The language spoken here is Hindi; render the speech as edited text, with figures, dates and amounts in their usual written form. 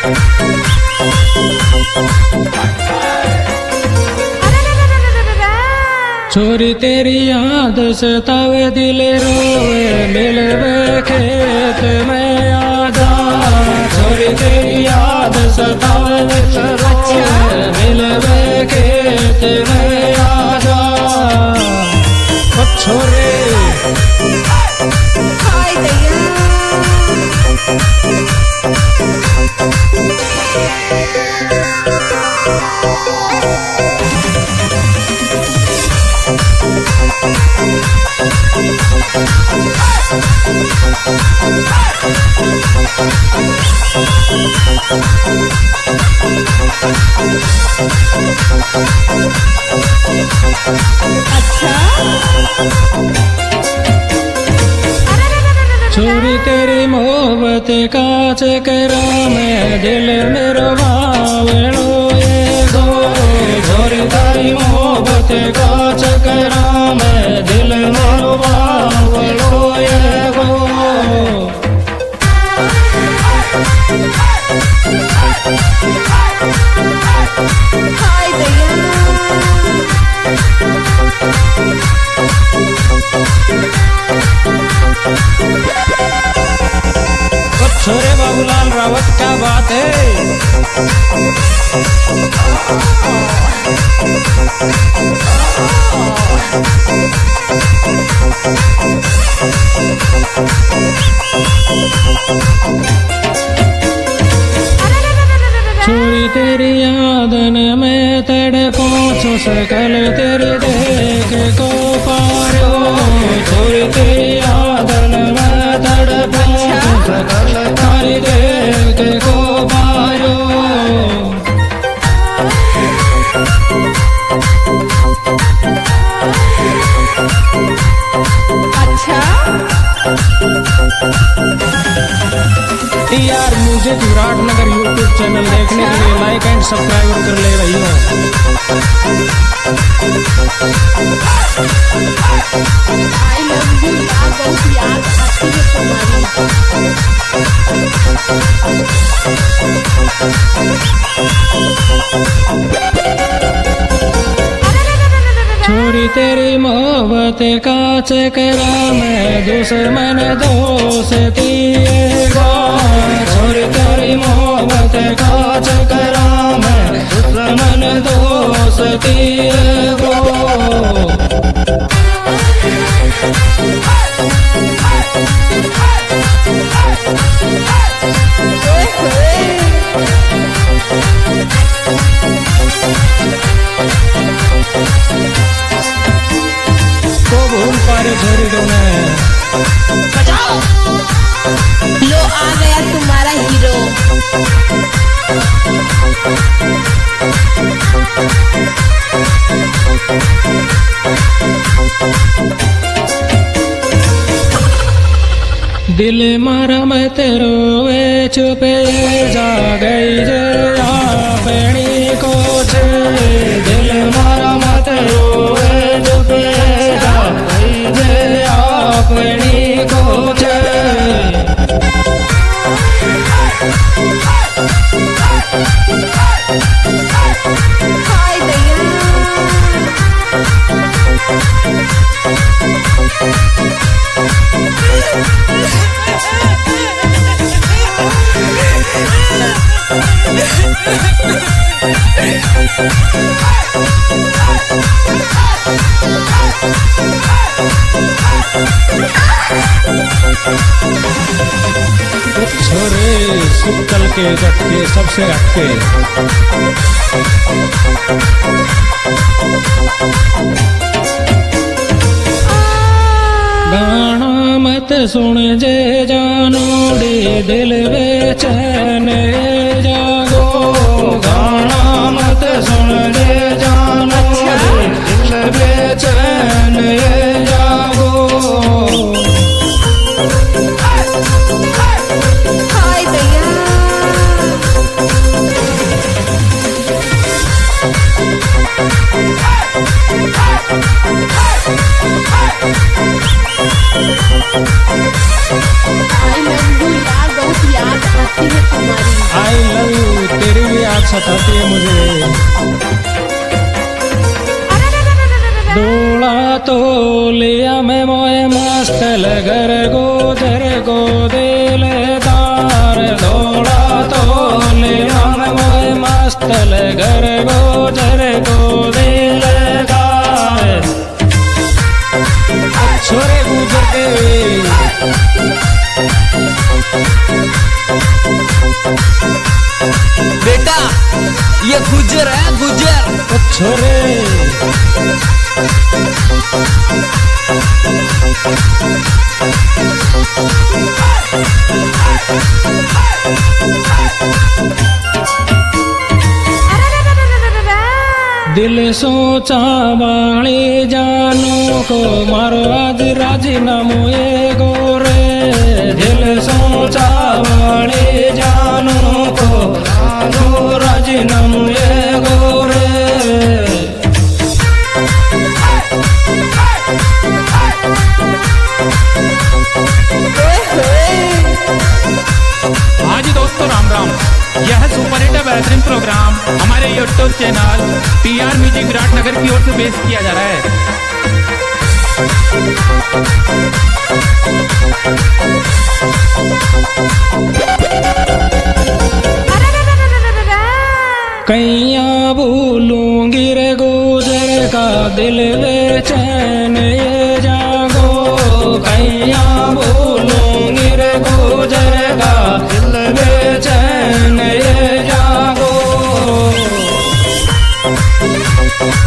छोरी तेरी याद सतावे दिल रोए मिलवे खेत में आजा। छोरी तेरी याद सतावे दिल रोए मिलवे खेत में आजा। ओ छोरे हाय दैया छोरी तेरी मोहब्बत का चकरा में दिल मेरो बावड़ो ये गो। छोरी तेरी मोहब्बत का चकरा में दिल मेरो बावड़ो ये गो। हाय दैया छोरे बाबूलाल रावत क्या बात है। छोरी तेरी यादन में तड़पों सकल तेरी देख को पारो। छोरी तेरी यादन में तड़पों सकल तेरी देख को पारो। अच्छा यार म्यूजिक विराटनगर यूट्यूब चैनल देखने के लिए लाइक एंड सब्सक्राइब कर ले रही हूँ। आई लव यू यार, बहुत याद आती है तुम्हारी। छोरी तेरी मोहब्बत का चकरा में दुश्मन दोस्ती गो। छोरी तेरी मोहब्बत का चकरा में दुश्मन दोस्ती गो। तो भूल पारे छोरी दोने लो आ गया तुम्हारा हीरो। दिल मारा मत रोवे चुपे जा गई जे अपनी को छे। दिल मारा मत रोवे चुपे जा गई जे अपनी को छे। हाय दैया छोरे सुतल के झटके सबसे हटके। गाना मत सुन जे जानोड़ी दिल बेचैन जागो। गाना मत सुन जे जानोड़ी दिल बेचैन जागो। हाय दैया आई लव बहुत सताती है मुझे। डोला तो लिया मैं मोए मस्त लगर गोजर को दिलदार। डोला तो लिया मैं मोए मस्त लगर गोजर को दिलदार। छोरे गुजर के बेटा ये गुजर है गुजर। छोरे दिल सोचा वाली जानू को मारो आज राजीनामो ये गोरे। दिल सोचा वाली जानू को मारो राजीनामो ये गोरे। हाँ जी दोस्तों, राम राम। यह सुपर हिट बेहतरीन प्रोग्राम हमारे YouTube channel PR music Viratnagar की ओर से पेश किया जा रहा है। कैया भूलूंगी रे गुजर का दिल बेचैन ये जागो। कैया भूलूंगी रे गुजर का दिल बेचैन ये जागो।